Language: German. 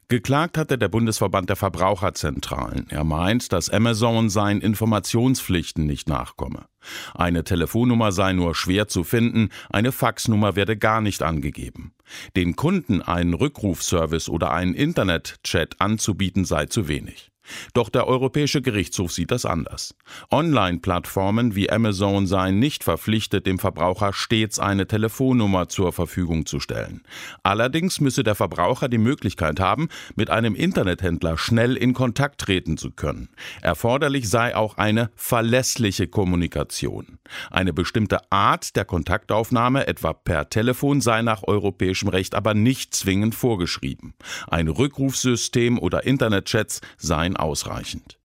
Geklagt hatte der Bundesverband der Verbraucherzentralen. Er meint, dass Amazon seinen Informationspflichten nicht nachkomme. Eine Telefonnummer sei nur schwer zu finden, eine Faxnummer werde gar nicht angegeben. Den Kunden einen Rückrufservice oder einen Internetchat anzubieten sei zu wenig. Doch der Europäische Gerichtshof sieht das anders. Online-Plattformen wie Amazon seien nicht verpflichtet, dem Verbraucher stets eine Telefonnummer zur Verfügung zu stellen. Allerdings müsse der Verbraucher die Möglichkeit haben, mit einem Internethändler schnell in Kontakt treten zu können. Erforderlich sei auch eine verlässliche Kommunikation. Eine bestimmte Art der Kontaktaufnahme, etwa per Telefon, sei nach europäischem Recht aber nicht zwingend vorgeschrieben. Ein Rückrufsystem oder Internetchats seien ausreichend.